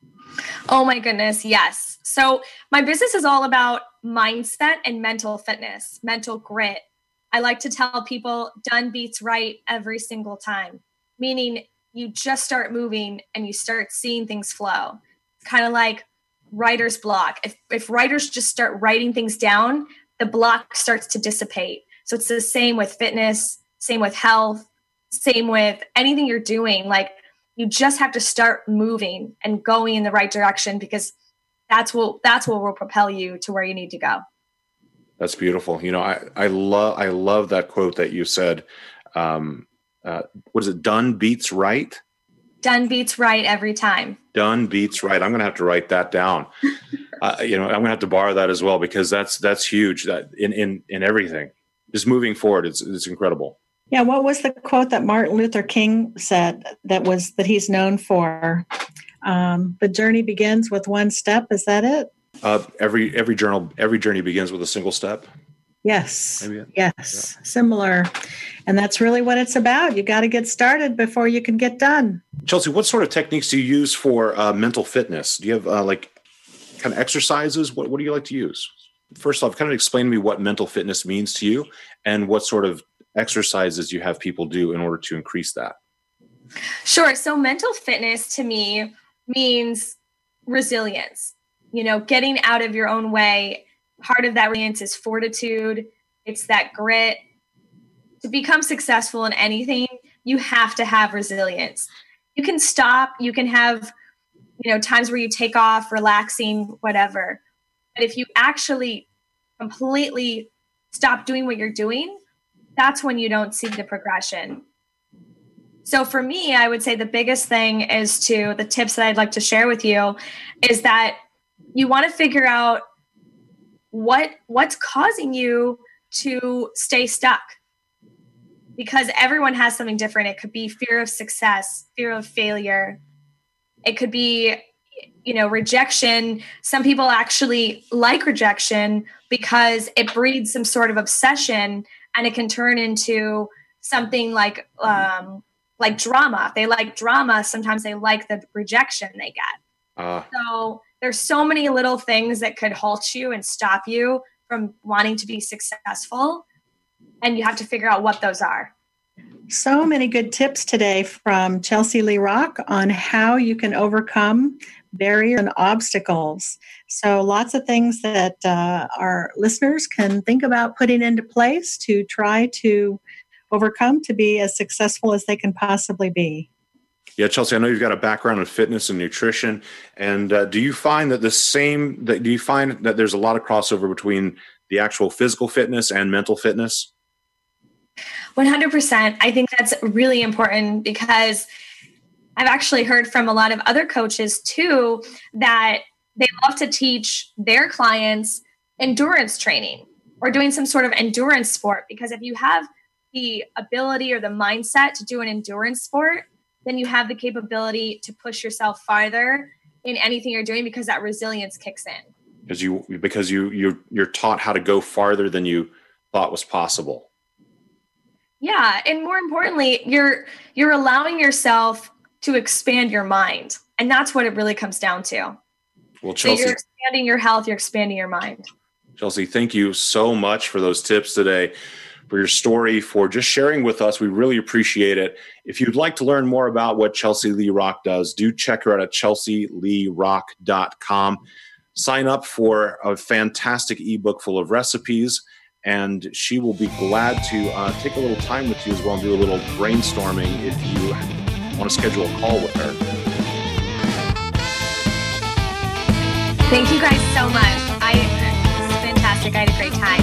Oh my goodness, yes. So my business is all about mindset and mental fitness, mental grit. I like to tell people done beats right every single time, meaning you just start moving and you start seeing things flow. It's kind of like writer's block. If, if writers just start writing things down, the block starts to dissipate. So it's the same with fitness, same with health, same with anything you're doing. Like you just have to start moving and going in the right direction, because that's what that's what will propel you to where you need to go. That's beautiful. You know, I, I love I love that quote that you said. Um, uh, what is it? Done beats right. Done beats right every time. Done beats right. I'm going to have to write that down. uh, you know, I'm going to have to borrow that as well, because that's that's huge. That in in in everything. Just moving forward, it's it's incredible. Yeah, what was the quote that Martin Luther King said that was that he's known for? Um, the journey begins with one step. Is that it? Uh, every every journal every journey begins with a single step. Yes. Maybe. Yes. Yeah. Similar, and that's really what it's about. You got to get started before you can get done. Chelsea, what sort of techniques do you use for uh, mental fitness? Do you have uh, like kind of exercises? What what do you like to use? First off, kind of explain to me what mental fitness means to you and what sort of exercises you have people do in order to increase that. Sure. So mental fitness to me means resilience, you know, getting out of your own way. Part of that resilience is fortitude. It's that grit. To become successful in anything, you have to have resilience. You can stop, you can have you know, times where you take off, relaxing, whatever. But if you actually completely stop doing what you're doing, that's when you don't see the progression. So for me, I would say the biggest thing is to the tips that I'd like to share with you is that you want to figure out what what's causing you to stay stuck. Because everyone has something different. It could be fear of success, fear of failure. It could be, you know, rejection. Some people actually like rejection because it breeds some sort of obsession, and it can turn into something like um, like drama. If they like drama, sometimes they like the rejection they get. Uh. So there's so many little things that could halt you and stop you from wanting to be successful. And you have to figure out what those are. So many good tips today from Chelsea Lee Rock on how you can overcome barriers and obstacles. So lots of things that uh, our listeners can think about putting into place to try to overcome to be as successful as they can possibly be. Yeah, Chelsea, I know you've got a background in fitness and nutrition. And uh, do you find that the same, that do you find that there's a lot of crossover between the actual physical fitness and mental fitness? one hundred percent. I think that's really important because I've actually heard from a lot of other coaches too that they love to teach their clients endurance training or doing some sort of endurance sport, because if you have the ability or the mindset to do an endurance sport, then you have the capability to push yourself farther in anything you're doing because that resilience kicks in. Because you because you you're you're taught how to go farther than you thought was possible. Yeah, and more importantly, you're you're allowing yourself to expand your mind, and that's what it really comes down to. Well, Chelsea, so you're expanding your health, you're expanding your mind. Chelsea, thank you so much for those tips today, for your story, for just sharing with us. We really appreciate it. If you'd like to learn more about what Chelsea Lee Rock does, do check her out at chelsea lee rock dot com. Sign up for a fantastic ebook full of recipes, and she will be glad to uh, take a little time with you as well and do a little brainstorming if you want to schedule a call with her. Thank you guys so much. I, this is fantastic. I had a great time.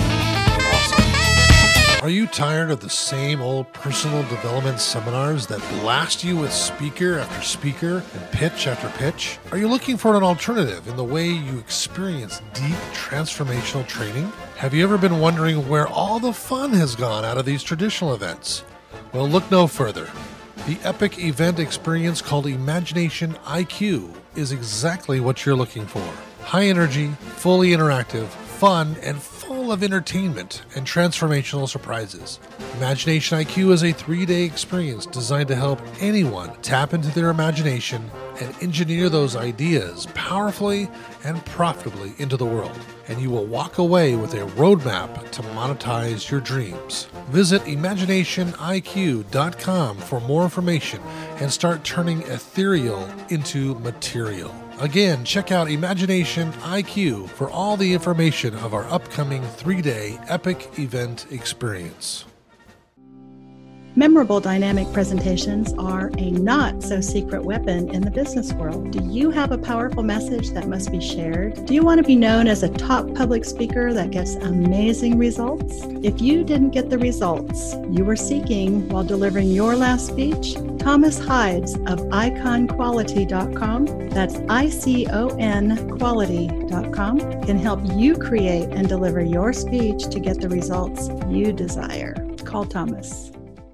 Are you tired of the same old personal development seminars that blast you with speaker after speaker and pitch after pitch? Are you looking for an alternative in the way you experience deep transformational training? Have you ever been wondering where all the fun has gone out of these traditional events? Well, look no further. The epic event experience called Imagination I Q is exactly what you're looking for. High energy, fully interactive, fun, and full of entertainment and transformational surprises. Imagination I Q is a three-day experience designed to help anyone tap into their imagination and engineer those ideas powerfully and profitably into the world. And you will walk away with a roadmap to monetize your dreams. Visit imagination I Q dot com for more information and start turning ethereal into material. Again, check out Imagination I Q for all the information of our upcoming three-day epic event experience. Memorable dynamic presentations are a not-so-secret weapon in the business world. Do you have a powerful message that must be shared? Do you want to be known as a top public speaker that gets amazing results? If you didn't get the results you were seeking while delivering your last speech, Thomas Hides of icon quality dot com, that's I C O N quality dot com, can help you create and deliver your speech to get the results you desire. Call Thomas.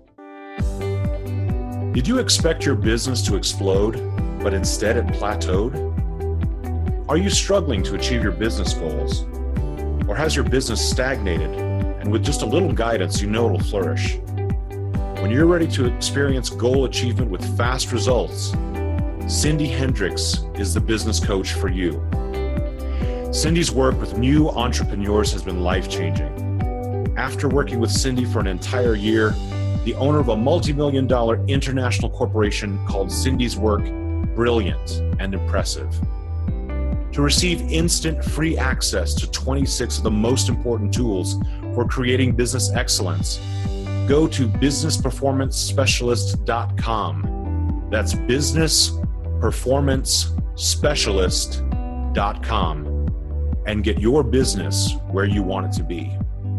Did you expect your business to explode, but instead it plateaued? Are you struggling to achieve your business goals? Or has your business stagnated, and with just a little guidance, you know it'll flourish? When you're ready to experience goal achievement with fast results, Cindy Hendricks is the business coach for you. Cindy's work with new entrepreneurs has been life-changing. After working with Cindy for an entire year, the owner of a multi-million dollar international corporation called Cindy's Work brilliant and impressive. To receive instant free access to twenty-six of the most important tools for creating business excellence, go to business performance specialist dot com. That's business performance specialist dot com and get your business where you want it to be.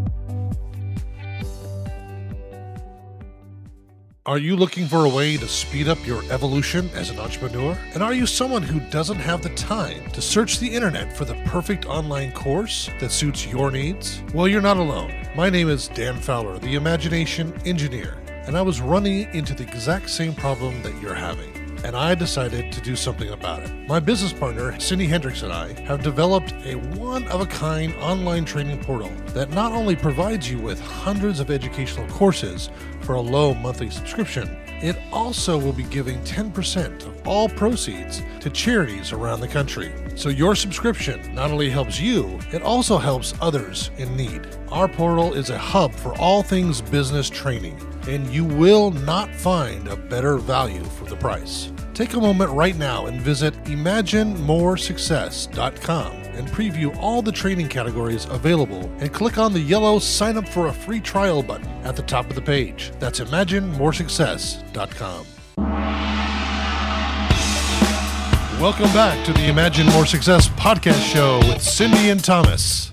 Are you looking for a way to speed up your evolution as an entrepreneur? And are you someone who doesn't have the time to search the internet for the perfect online course that suits your needs? Well, you're not alone. My name is Dan Fowler, the Imagination Engineer, and I was running into the exact same problem that you're having. And I decided to do something about it. My business partner, Cindy Hendricks, and I have developed a one-of-a-kind online training portal that not only provides you with hundreds of educational courses for a low monthly subscription, it also will be giving ten percent of all proceeds to charities around the country. So your subscription not only helps you, it also helps others in need. Our portal is a hub for all things business training, and you will not find a better value for the price. Take a moment right now and visit imagine more success dot com and preview all the training categories available and click on the yellow sign up for a free trial button at the top of the page. That's imagine more success dot com. Welcome back to the Imagine More Success podcast show with Cindy and Thomas.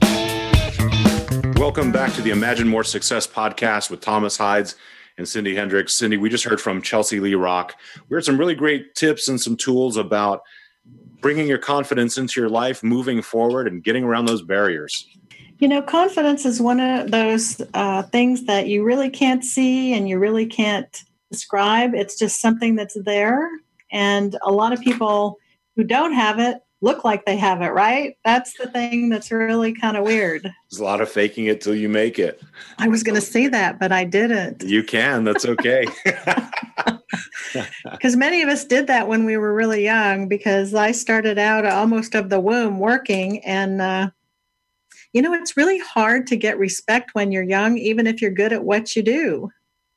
Welcome back to the Imagine More Success podcast with Thomas Hides and Cindy Hendricks. Cindy, we just heard from Chelsea Lee Rock. We heard some really great tips and some tools about bringing your confidence into your life, moving forward, and getting around those barriers. You know, confidence is one of those uh, things that you really can't see and you really can't describe. It's just something that's there. And a lot of people who don't have it look like they have it, right? That's the thing that's really kind of weird. There's a lot of faking it till you make it. I was going to say that, but I didn't. You can. That's okay. Because many of us did that when we were really young, because I started out almost of the womb working. And, uh, you know, it's really hard to get respect when you're young, even if you're good at what you do.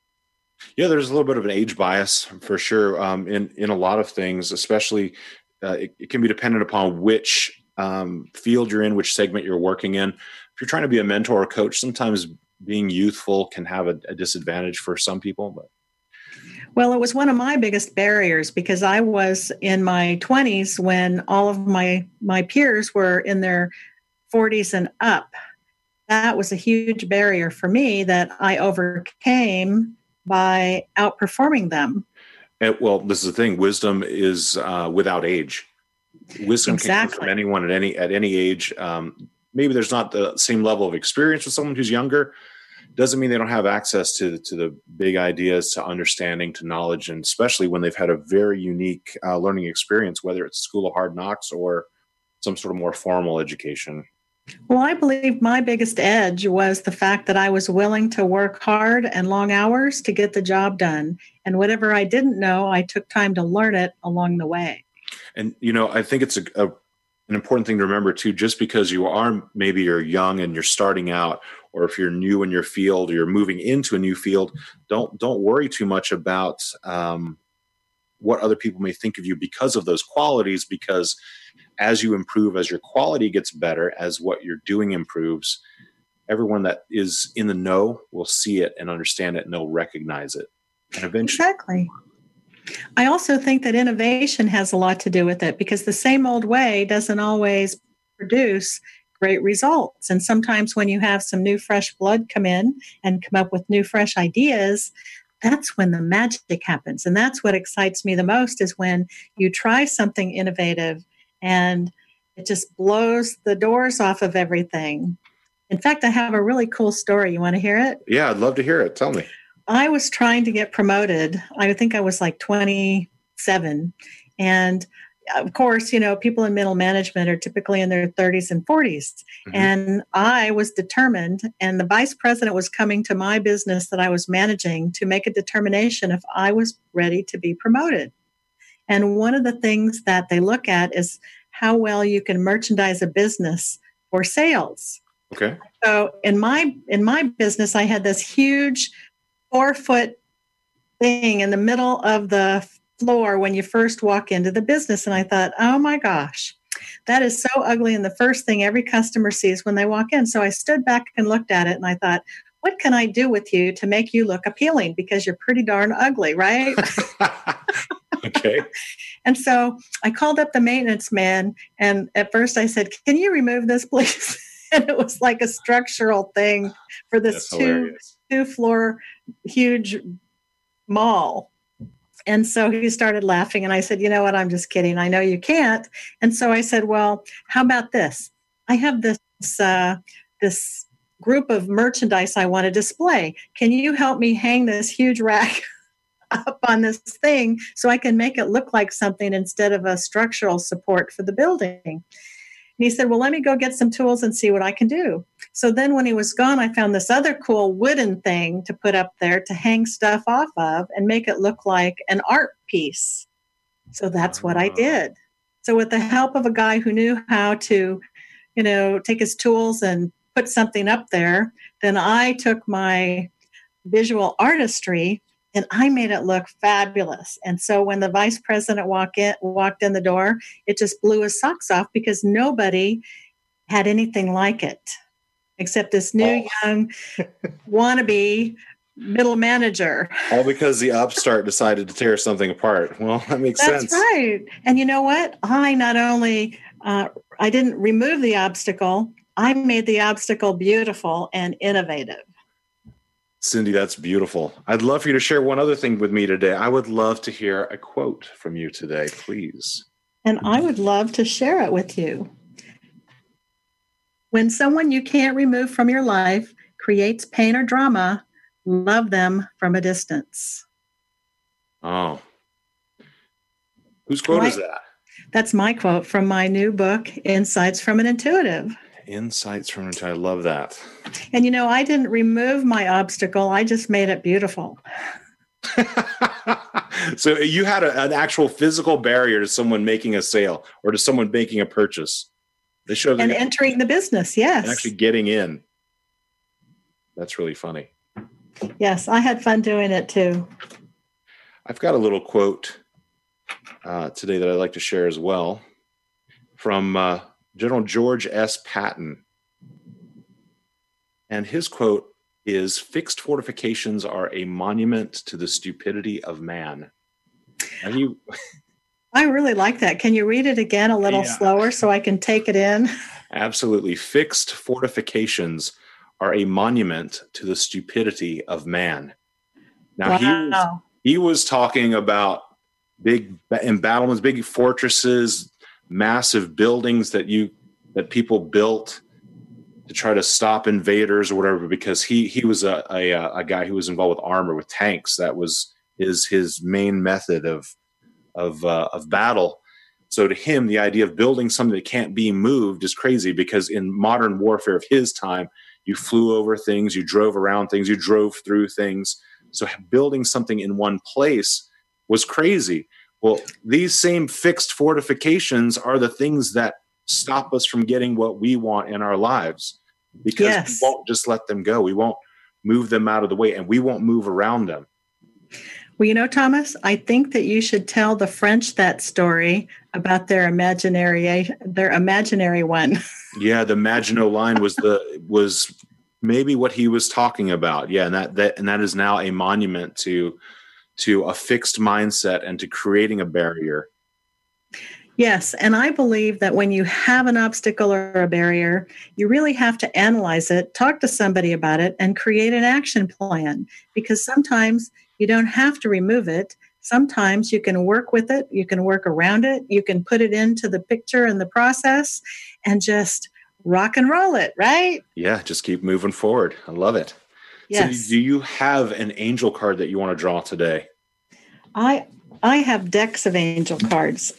Yeah, there's a little bit of an age bias for sure um, in, in a lot of things, especially uh, it, it can be dependent upon which um, field you're in, which segment you're working in. If you're trying to be a mentor or coach, sometimes being youthful can have a, a disadvantage for some people. But Well, it was one of my biggest barriers because I was in my twenties when all of my, my peers were in their forties and up. That was a huge barrier for me that I overcame by outperforming them. And, well, this is the thing. Wisdom is uh, without age. Wisdom Exactly. can come from anyone at any at any age. Um, maybe there's not the same level of experience with someone who's younger. Doesn't mean they don't have access to, to the big ideas, to understanding, to knowledge, and especially when they've had a very unique uh, learning experience, whether it's a school of hard knocks or some sort of more formal education. Well, I believe my biggest edge was the fact that I was willing to work hard and long hours to get the job done. And whatever I didn't know, I took time to learn it along the way. And, you know, I think it's a, a an important thing to remember, too, just because you are, maybe you're young and you're starting out, or if you're new in your field or you're moving into a new field, don't don't worry too much about um, what other people may think of you because of those qualities, because as you improve, as your quality gets better, as what you're doing improves, everyone that is in the know will see it and understand it, and they'll recognize it. And eventually, Exactly. I also think that innovation has a lot to do with it, because the same old way doesn't always produce great results. And sometimes when you have some new fresh blood come in and come up with new fresh ideas, that's when the magic happens. And that's what excites me the most, is when you try something innovative and it just blows the doors off of everything. In fact, I have a really cool story. You want to hear it? yeah, I'd love to hear it. Tell me. I was trying to get promoted. I think I was like twenty-seven. And of course, you know, people in middle management are typically in their thirties and forties. Mm-hmm. And I was determined, and the vice president was coming to my business that I was managing to make a determination if I was ready to be promoted. And one of the things that they look at is how well you can merchandise a business for sales. Okay. So in my in my business, I had this huge four foot thing in the middle of the floor when you first walk into the business. And I thought, oh my gosh, that is so ugly. And the first thing every customer sees when they walk in. So I stood back and looked at it and I thought, what can I do with you to make you look appealing? Because you're pretty darn ugly, right? Okay. And so I called up the maintenance man. And at first I said, can you remove this, please? And it was like a structural thing for this two, two floor huge mall. And so he started laughing. And I said, you know what? I'm just kidding. I know you can't. And so I said, well, how about this? I have this, uh, this group of merchandise I want to display. Can you help me hang this huge rack up on this thing so I can make it look like something instead of a structural support for the building? And he said, well, let me go get some tools and see what I can do. So then when he was gone, I found this other cool wooden thing to put up there to hang stuff off of and make it look like an art piece. So that's what I did. So with the help of a guy who knew how to, you know, take his tools and put something up there, then I took my visual artistry and I made it look fabulous. And so when the vice president walk in, walked in the door, it just blew his socks off because nobody had anything like it except this new oh. young wannabe middle manager. All because the upstart decided to tear something apart. Well, that makes That's sense. That's right. And you know what? I not only, uh, I didn't remove the obstacle, I made the obstacle beautiful and innovative. Cindy, that's beautiful. I'd love for you to share one other thing with me today. I would love to hear a quote from you today, please. And I would love to share it with you. When someone you can't remove from your life creates pain or drama, love them from a distance. Oh. Whose quote my, is that? That's my quote from my new book, Insights from an Intuitive. Insights from an Intuitive. I love that. And, you know, I didn't remove my obstacle. I just made it beautiful. So you had a, an actual physical barrier to someone making a sale or to someone making a purchase. They showed and entering the business, yes. And actually getting in. That's really funny. Yes, I had fun doing it too. I've got a little quote uh, today that I'd like to share as well from uh, General George S. Patton. And his quote is, "Fixed fortifications are a monument to the stupidity of man." Now he, I really like that. Can you read it again a little yeah. slower so I can take it in? Absolutely. Fixed fortifications are a monument to the stupidity of man. Now, wow. he, was, he was talking about big embattlements, big fortresses, massive buildings that you that people built to try to stop invaders or whatever, because he he was a, a a guy who was involved with armor, with tanks. That was his his main method of of uh, of battle. So to him, the idea of building something that can't be moved is crazy, because in modern warfare of his time, you flew over things, you drove around things, you drove through things. So building something in one place was crazy. Well, these same fixed fortifications are the things that stop us from getting what we want in our lives, because yes. we won't just let them go. We won't move them out of the way, and we won't move around them. Well, you know, Thomas, I think that you should tell the French that story about their imaginary, their imaginary one. Yeah, the Maginot Line was the was maybe what he was talking about. Yeah, and that that and that is now a monument to to a fixed mindset and to creating a barrier. Yes, and I believe that when you have an obstacle or a barrier, you really have to analyze it, talk to somebody about it, and create an action plan. Because sometimes you don't have to remove it. Sometimes you can work with it, you can work around it, you can put it into the picture and the process and just rock and roll it, right? Yeah, just keep moving forward. I love it. Yes. So do you have an angel card that you want to draw today? I I have decks of angel cards.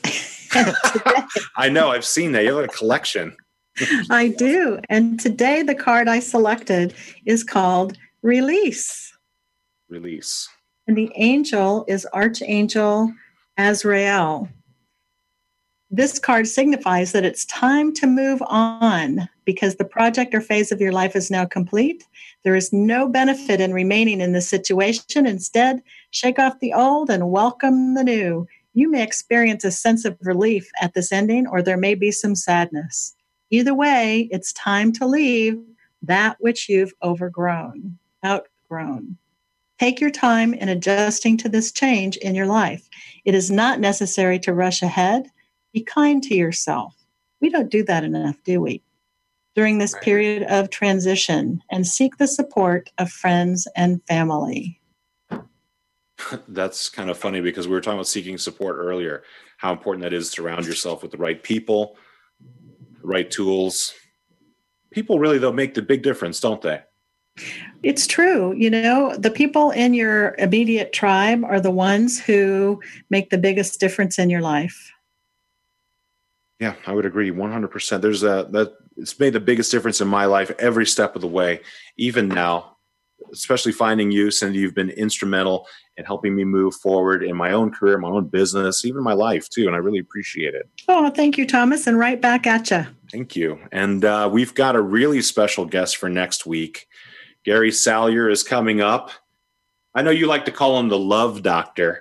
I know, I've seen that. You have a collection. I do. And today the card I selected is called Release. Release. And the angel is Archangel Azrael. This card signifies that it's time to move on because the project or phase of your life is now complete. There is no benefit in remaining in this situation. Instead, shake off the old and welcome the new. You may experience a sense of relief at this ending, or there may be some sadness. Either way, it's time to leave that which you've overgrown, outgrown. Take your time in adjusting to this change in your life. It is not necessary to rush ahead. Be kind to yourself. We don't do that enough, do we? During this period of transition, and seek the support of friends and family. That's kind of funny because we were talking about seeking support earlier, how important that is to surround yourself with the right people, the right tools. People really, though, make the big difference, don't they? It's true. You know, the people in your immediate tribe are the ones who make the biggest difference in your life. Yeah, I would agree one hundred percent. There's a, that it's made the biggest difference in my life every step of the way, even now, especially finding you, Cindy. You've been instrumental in helping me move forward in my own career, my own business, even my life too. And I really appreciate it. Oh, thank you, Thomas. And right back at you. Thank you. And uh, we've got a really special guest for next week. Gary Salyer is coming up. I know you like to call him the love doctor,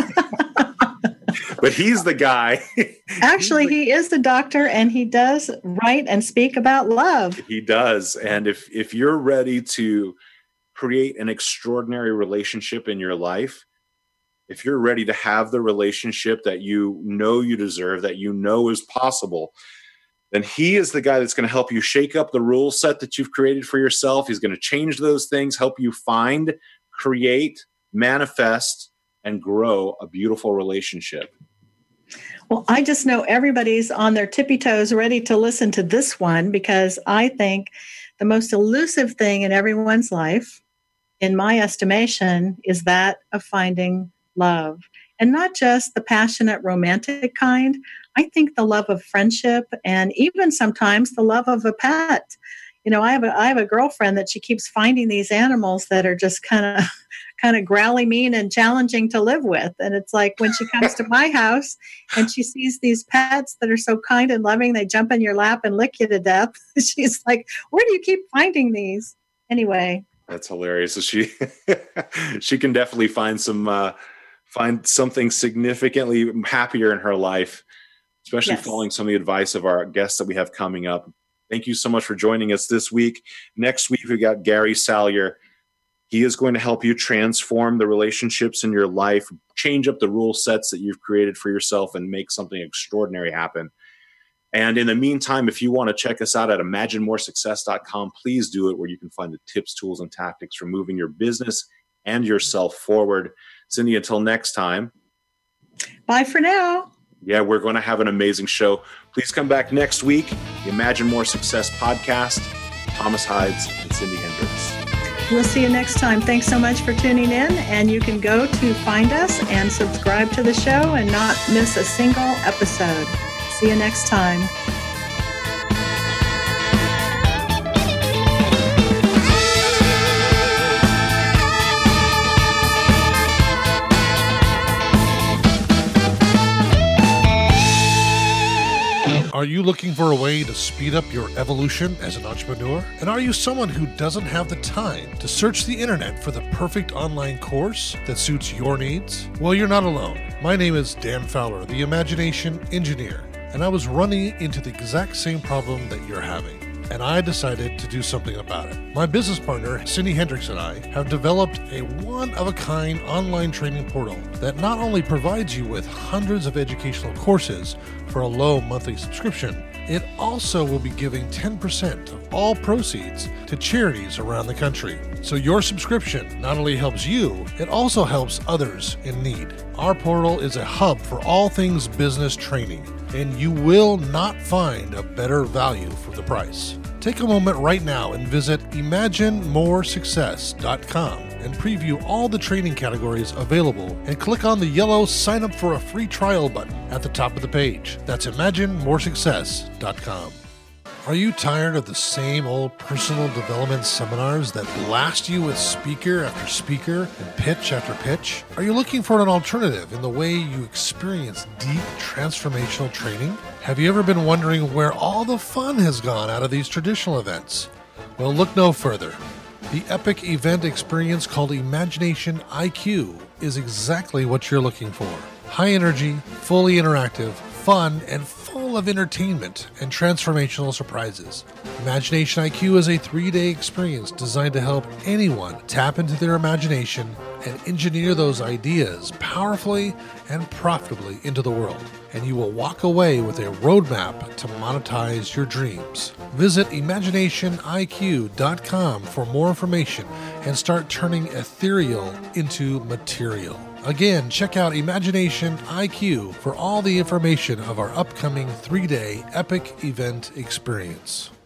but he's the guy. Actually, the, he is the doctor, and he does write and speak about love. He does. And if if you're ready to create an extraordinary relationship in your life, if you're ready to have the relationship that you know you deserve, that you know is possible, then he is the guy that's going to help you shake up the rule set that you've created for yourself. He's going to change those things, help you find, create, manifest, and grow a beautiful relationship. Well, I just know everybody's on their tippy toes ready to listen to this one, because I think the most elusive thing in everyone's life, in my estimation, is that of finding love. And not just the passionate romantic kind. I think the love of friendship, and even sometimes the love of a pet. You know, I have a I have a girlfriend that she keeps finding these animals that are just kind of kind of growly, mean, and challenging to live with. And it's like when she comes to my house and she sees these pets that are so kind and loving, they jump in your lap and lick you to death. She's like, "Where do you keep finding these?" Anyway, that's hilarious. So she she can definitely find some. Uh, find something significantly happier in her life, especially yes. following some of the advice of our guests that we have coming up. Thank you so much for joining us this week. Next week, we got Gary Salyer. He is going to help you transform the relationships in your life, change up the rule sets that you've created for yourself, and make something extraordinary happen. And in the meantime, if you want to check us out at imagine more success dot com, please do it, where you can find the tips, tools, and tactics for moving your business and yourself forward. Cindy, until next time. Bye for now. Yeah, we're going to have an amazing show. Please come back next week. The Imagine More Success podcast. Thomas Hides and Cindy Hendricks. We'll see you next time. Thanks so much for tuning in. And you can go to find us and subscribe to the show and not miss a single episode. See you next time. Are you looking for a way to speed up your evolution as an entrepreneur? And are you someone who doesn't have the time to search the internet for the perfect online course that suits your needs? Well, you're not alone. My name is Dan Fowler, the Imagination Engineer, and I was running into the exact same problem that you're having. And I decided to do something about it. My business partner, Cindy Hendricks, and I have developed a one-of-a-kind online training portal that not only provides you with hundreds of educational courses for a low monthly subscription, it also will be giving ten percent of all proceeds to charities around the country. So your subscription not only helps you, it also helps others in need. Our portal is a hub for all things business training, and you will not find a better value for the price. Take a moment right now and visit imagine more success dot com and preview all the training categories available, and click on the yellow sign up for a free trial button at the top of the page. That's imagine more success dot com. Are you tired of the same old personal development seminars that blast you with speaker after speaker and pitch after pitch? Are you looking for an alternative in the way you experience deep transformational training? Have you ever been wondering where all the fun has gone out of these traditional events? Well, look no further. The epic event experience called Imagination I Q is exactly what you're looking for. High energy, fully interactive, fun, and full full of entertainment and transformational surprises. Imagination I Q is a three-day experience designed to help anyone tap into their imagination and engineer those ideas powerfully and profitably into the world. And you will walk away with a roadmap to monetize your dreams. Visit imagination I Q dot com for more information and start turning ethereal into material. Again, check out Imagination I Q for all the information of our upcoming three-day epic event experience.